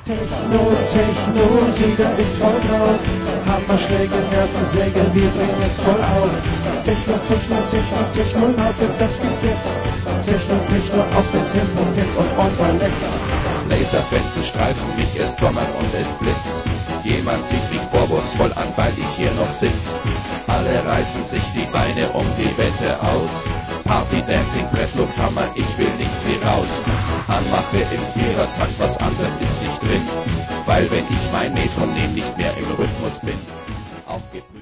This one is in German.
Techno, jeder ist voll drauf. Hammerschläge, Nervensäge, wir drehen jetzt voll auf. Techno, lautet das Gesetz. Techno, auf den Tempo, jetzt und unverletzt. Laserfenster streifen mich, es donnert und es blitzt. Jemand sieht mich vorwurfsvoll an, weil ich hier noch sitz. Alle reißen sich die Beine um die Wette aus. Party, Dancing, Presslufthammer, ich will nichts wie raus. Anmache im Vierertakt, was anderes ist nicht drin. Weil wenn ich mein Metronom nicht mehr im Rhythmus bin, aufgebrüht.